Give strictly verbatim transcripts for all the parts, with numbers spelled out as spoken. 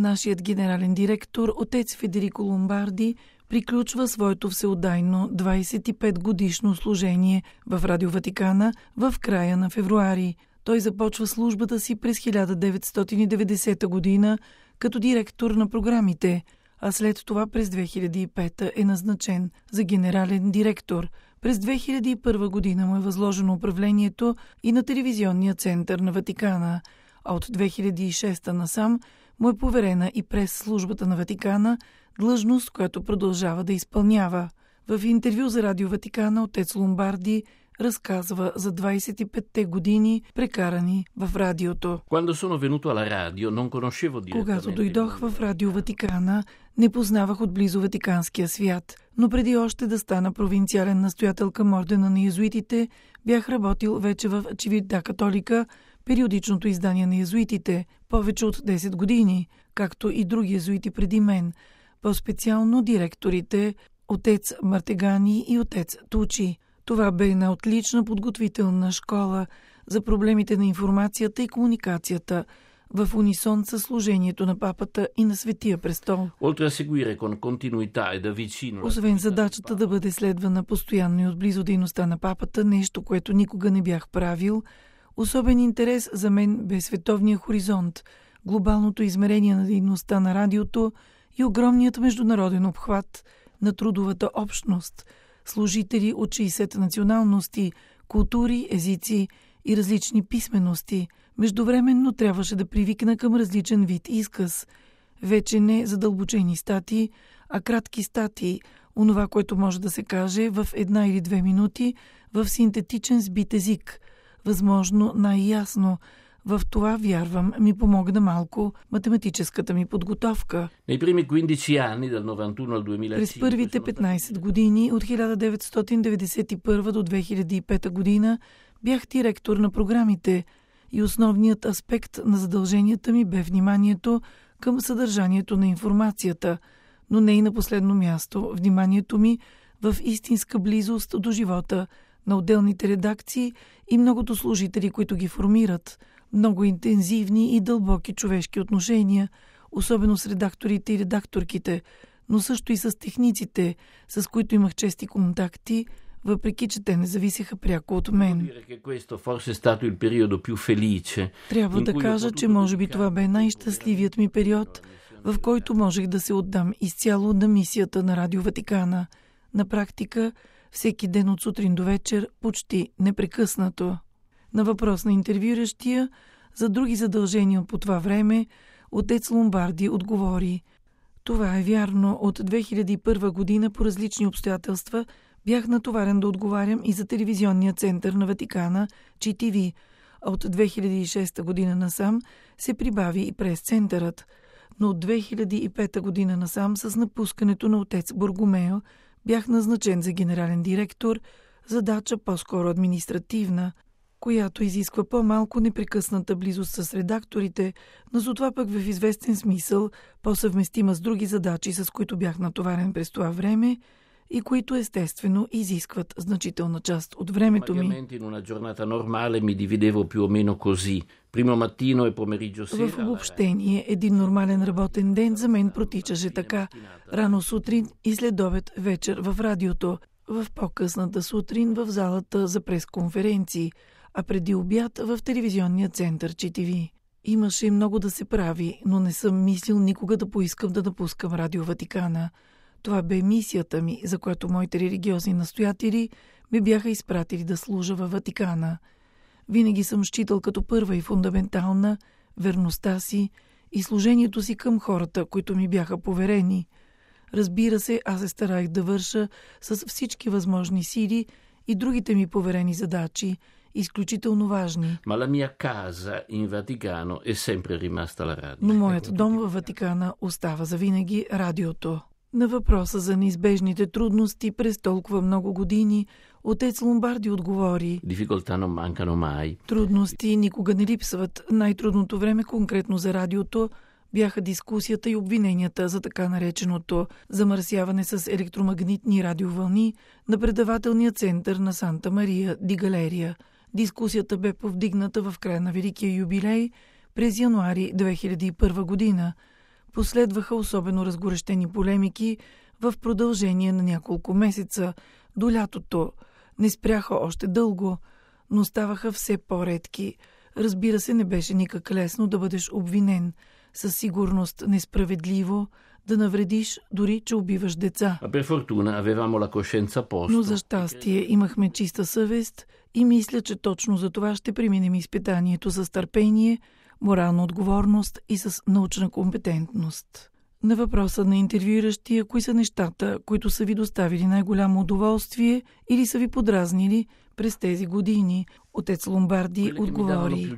Нашият генерален директор, отец Федерико Ломбарди, приключва своето всеотдайно двадесет и пет годишно служение в Радио Ватикана в края на февруари. Той започва службата си през хиляда деветстотин и деветдесета година като директор на програмите, а след това през две хиляди и пета е назначен за генерален директор. През две хиляди и първа година му е възложено управлението и на телевизионния център на Ватикана, а от две хиляди и шеста насам му е поверена и през службата на Ватикана, длъжност, която продължава да изпълнява. В интервю за Радио Ватикана отец Ломбарди разказва за двадесет и петте години, прекарани в радиото. Когато дойдох в Радио Ватикана, не познавах отблизо ватиканския свят, но преди още да стана провинциален настоятел към ордена на йезуитите, бях работил вече в Чивита Католика, периодичното издание на йезуитите, повече от десет години, както и други йезуити преди мен, по-специално директорите отец Мартегани и отец Тучи. Това бе една отлична подготвителна школа за проблемите на информацията и комуникацията в унисон със служението на папата и на Светия престол. Освен задачата да бъде следвана постоянно и отблизо дейността на папата, нещо, което никога не бях правил, особен интерес за мен бе световния хоризонт, глобалното измерение на дейността на радиото и огромният международен обхват на трудовата общност, служители от шейсет националности, култури, езици и различни писмености. Междувременно трябваше да привикна към различен вид изказ. Вече не задълбочени статии, а кратки статии, онова, което може да се каже в една или две минути в синтетичен сбит език. Възможно най-ясно. В това, вярвам, ми помогна малко математическата ми подготовка. През първите петнадесет години, от хиляда деветстотин деветдесет и първа до две хиляди и пета година, бях директор на програмите и основният аспект на задълженията ми бе вниманието към съдържанието на информацията, но не и на последно място вниманието ми в истинска близост до живота на отделните редакции и многото служители, които ги формират. Много интензивни и дълбоки човешки отношения, особено с редакторите и редакторките, но също и с техниците, с които имах чести контакти, въпреки че те не зависеха пряко от мен. Трябва да кажа, че може би това бе най-щастливият ми период, в който можех да се отдам изцяло на мисията на Радио Ватикана. На практика, всеки ден от сутрин до вечер, почти непрекъснато. На въпрос на интервюиращия за други задължения по това време, отец Ломбарди отговори: това е вярно. От две хиляди и първа година по различни обстоятелства бях натоварен да отговарям и за телевизионния център на Ватикана, Чи Ти Ви, а от две хиляди и шеста година насам се прибави и прес-центърът. Но от две хиляди и пета година насам с напускането на отец Боргомео бях назначен за генерален директор, задача по-скоро административна, която изисква по-малко непрекъсната близост с редакторите, но за това пък в известен смисъл по-съвместима с други задачи, с които бях натоварен през това време и които естествено изискват значителна част от времето ми. В обобщение, един нормален работен ден за мен протичаше така: рано сутрин и след обед вечер в радиото, в по-късната сутрин в залата за пресконференции, а преди обяд в телевизионния център Чи Ти Ви. Имаше много да се прави, но не съм мислил никога да поискам да напускам Радио Ватикана. Това бе мисията ми, за която моите религиозни настоятели ме бяха изпратили да служа във Ватикана. Винаги съм считал като първа и фундаментална верността си и служението си към хората, които ми бяха поверени. Разбира се, аз се старах да върша с всички възможни сили и другите ми поверени задачи, изключително важни. Но моят дом във Ватикана остава завинаги радиото. На въпроса за неизбежните трудности през толкова много години, отец Ломбарди отговори: трудности никога не липсват. Най-трудното време конкретно за радиото бяха дискусията и обвиненията за така нареченото замърсяване с електромагнитни радиовълни на предавателния център на Санта Мария ди Галерия. Дискусията бе повдигната в края на Великия юбилей през януари две хиляди и първа година. Последваха особено разгорещени полемики в продължение на няколко месеца. До лятото не спряха още дълго, но ставаха все по-редки. Разбира се, не беше никак лесно да бъдеш обвинен. Със сигурност несправедливо да навредиш, дори че убиваш деца. Но за щастие имахме чиста съвест и мисля, че точно за това ще преминем изпитанието с търпение, морална отговорност и с научна компетентност. На въпроса на интервюиращия, кои са нещата, които са ви доставили най-голямо удоволствие или са ви подразнили през тези години, отец Ломбарди отговори: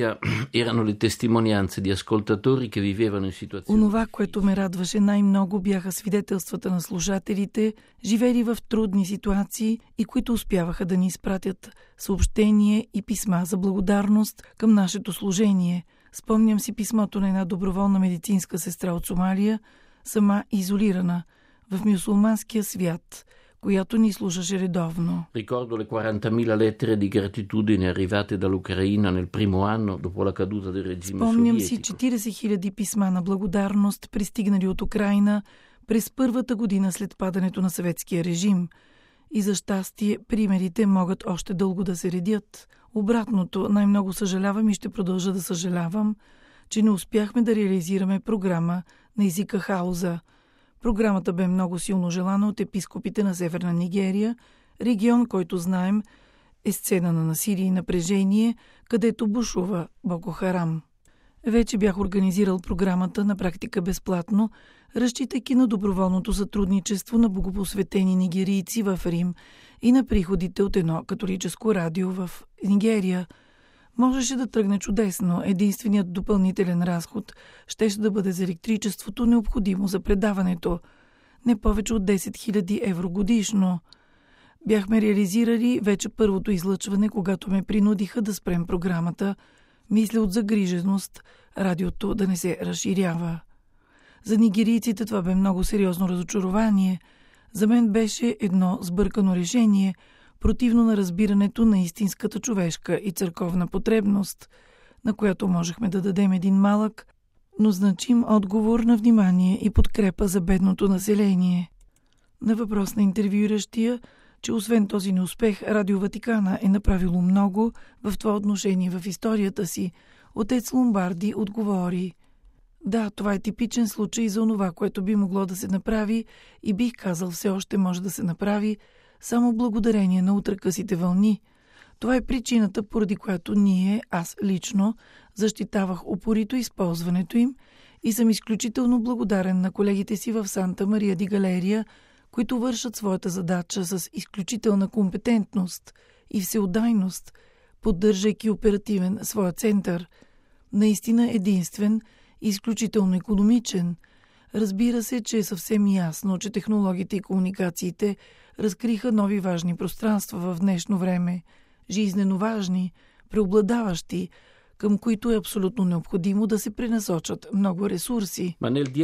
онова, което ме радваше най-много, бяха свидетелствата на слушателите, живели в трудни ситуации и които успяваха да ни изпратят съобщение и писма за благодарност към нашето служение. Спомням си писмото на една доброволна медицинска сестра от Сомалия, сама изолирана в мюсюлманския свят, която ни слушаше редовно. Ricordo le quarantamila lettere di gratitudine arrivate dall'Ucraina nel primo anno dopo la caduta del regime sovietico. Спомням си четиридесет хиляди писма на благодарност, пристигнали от Украйна през първата година след падането на съветския режим. И за щастие, примерите могат още дълго да се редят. Обратното, най-много съжалявам и ще продължа да съжалявам, че не успяхме да реализираме програма на езика Хауза. Програмата бе много силно желана от епископите на Северна Нигерия, регион, който знаем е сцена на насилие и напрежение, където бушува Боко Харам. Вече бях организирал програмата на практика безплатно, разчитайки на доброволното сътрудничество на богопосветени нигерийци в Рим и на приходите от едно католическо радио в Нигерия. Можеше да тръгне чудесно. Единственият допълнителен разход щеше да бъде за електричеството, необходимо за предаването. Не повече от десет хиляди евро годишно. Бяхме реализирали вече първото излъчване, когато ме принудиха да спрем програмата. Мисля от загриженост радиото да не се разширява. За нигерийците това бе много сериозно разочарование. За мен беше едно сбъркано решение, противно на разбирането на истинската човешка и църковна потребност, на която можехме да дадем един малък, но значим отговор на внимание и подкрепа за бедното население. На въпрос на интервюиращия, че освен този неуспех, Радио Ватикана е направило много в това отношение в историята си, отец Ломбарди отговори: да, това е типичен случай за онова, което би могло да се направи и бих казал все още може да се направи само благодарение на ултракъсите вълни. Това е причината, поради която ние, аз лично, защитавах упорито използването им и съм изключително благодарен на колегите си в Санта Мария ди Галерия, които вършат своята задача с изключителна компетентност и всеотдайност, поддържайки оперативен своя център. Наистина единствен и изключително икономичен. Разбира се, че е съвсем ясно, че технологиите и комуникациите разкриха нови важни пространства в днешно време, жизнено важни, преобладаващи, към които е абсолютно необходимо да се пренасочат много ресурси.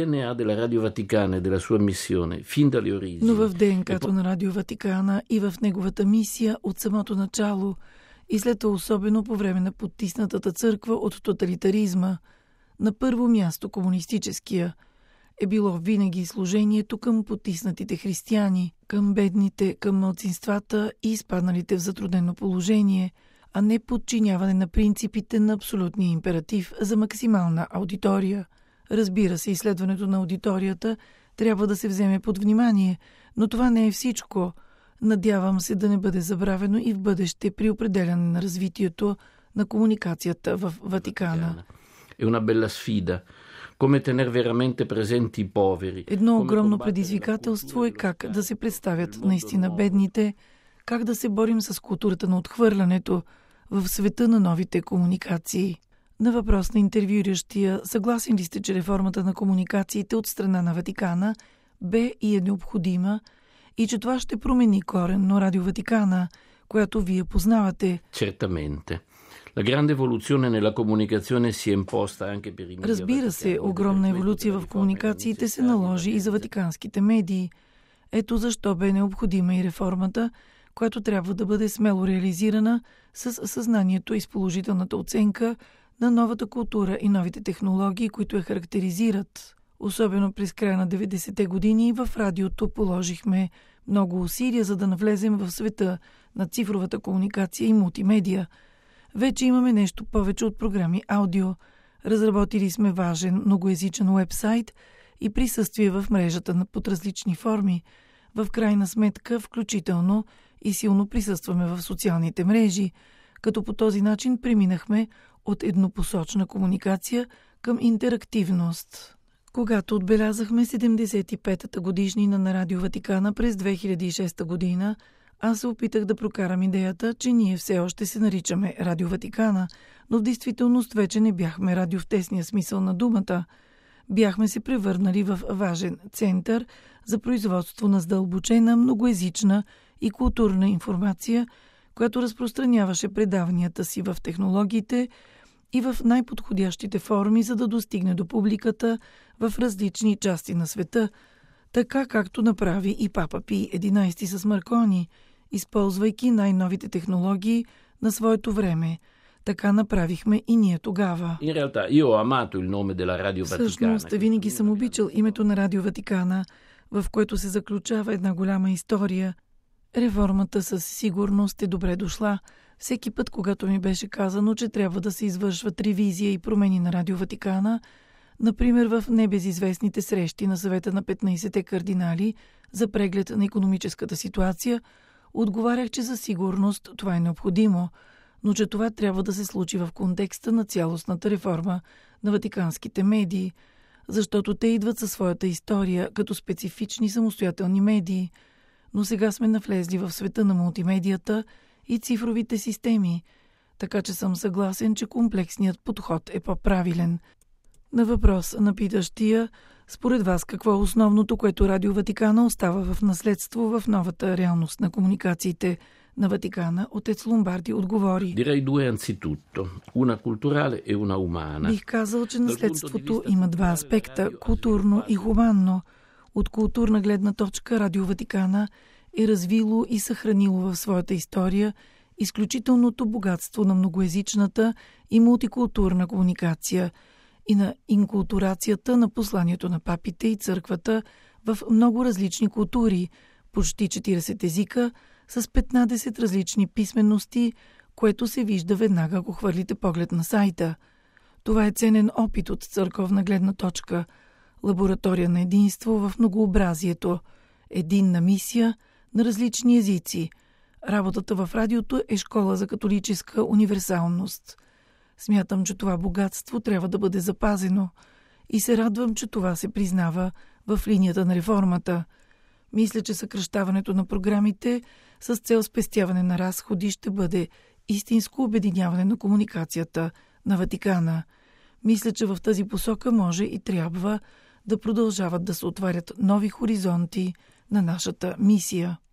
Но в ДНК-то на Радио Ватикана и в неговата мисия от самото начало и след това особено по време на потиснатата църква от тоталитаризма, на първо място комунистическия, е било винаги служението към потиснатите християни, към бедните, към малцинствата и изпадналите в затруднено положение, а не подчиняване на принципите на абсолютния императив за максимална аудитория. Разбира се, изследването на аудиторията трябва да се вземе под внимание, но това не е всичко. Надявам се да не бъде забравено и в бъдеще при определяне на развитието на комуникацията в Ватикана. È una bella sfida. Come tener veramente presenti i poveri. Едно огромно предизвикателство е как да се представят наистина бедните, как да се борим с културата на отхвърлянето в света на новите комуникации. На въпрос на интервюиращия, съгласен ли сте, че реформата на комуникациите от страна на Ватикана бе и е необходима и че това ще промени коренно Радио Ватикана, която вие познавате? Certamente. La grande evoluzione nella comunicazione si è imposta anche per i media. Разбира се, огромна еволюция в комуникациите се наложи и за ватиканските медии. Ето защо бе необходима и реформата, която трябва да бъде смело реализирана с съзнанието и с положителната оценка на новата култура и новите технологии, които я характеризират. Особено през края на деветдесетте години в радиото положихме много усилия, за да навлезем в света на цифровата комуникация и мултимедия. Вече имаме нещо повече от програми аудио. Разработили сме важен многоезичен уебсайт и присъствие в мрежата под различни форми. В крайна сметка, включително и силно присъстваме в социалните мрежи, като по този начин преминахме от еднопосочна комуникация към интерактивност. Когато отбелязахме седемдесет и петата годишнина на Радио Ватикана през две хиляди и шеста година, аз се опитах да прокарам идеята, че ние все още се наричаме Радио Ватикана, но в действителност вече не бяхме радио в тесния смисъл на думата. Бяхме се превърнали в важен център за производство на задълбочена, многоезична и културна информация, която разпространяваше предаванията си в технологиите и в най-подходящите форми, за да достигне до публиката в различни части на света, така както направи и Папа Пий единайсети с Маркони, използвайки най-новите технологии на своето време. Така направихме и ние тогава. Всъщност, винаги съм обичал името на Радио Ватикана, в което се заключава една голяма история. Реформата със сигурност е добре дошла. Всеки път, когато ми беше казано, че трябва да се извършват ревизия и промени на Радио Ватикана, например в небезизвестните срещи на съвета на петнайсетте кардинали за преглед на икономическата ситуация, отговарях, че за сигурност това е необходимо, но че това трябва да се случи в контекста на цялостната реформа на ватиканските медии, защото те идват със своята история като специфични самостоятелни медии. Но сега сме навлезли в света на мултимедията и цифровите системи, така че съм съгласен, че комплексният подход е по-правилен. На въпрос на питащия, според вас какво е основното, което Радио Ватикана остава в наследство в новата реалност на комуникациите на Ватикана, отец Ломбарди отговори. Бих казал, че наследството има два аспекта – културно и хуманно. От културна гледна точка Радио Ватикана е развило и съхранило в своята история изключителното богатство на многоезичната и мултикултурна комуникация и на инкултурацията на посланието на папите и църквата в много различни култури, почти четирийсет езика, с петнайсет различни писмености, което се вижда веднага, ако хвърлите поглед на сайта. Това е ценен опит от църковна гледна точка, лаборатория на единство в многообразието, единна мисия на различни езици. Работата в радиото е школа за католическа универсалност. Смятам, че това богатство трябва да бъде запазено и се радвам, че това се признава в линията на реформата. Мисля, че съкращаването на програмите с цел спестяване на разходи ще бъде истинско обединяване на комуникацията на Ватикана. Мисля, че в тази посока може и трябва да продължават да се отварят нови хоризонти на нашата мисия.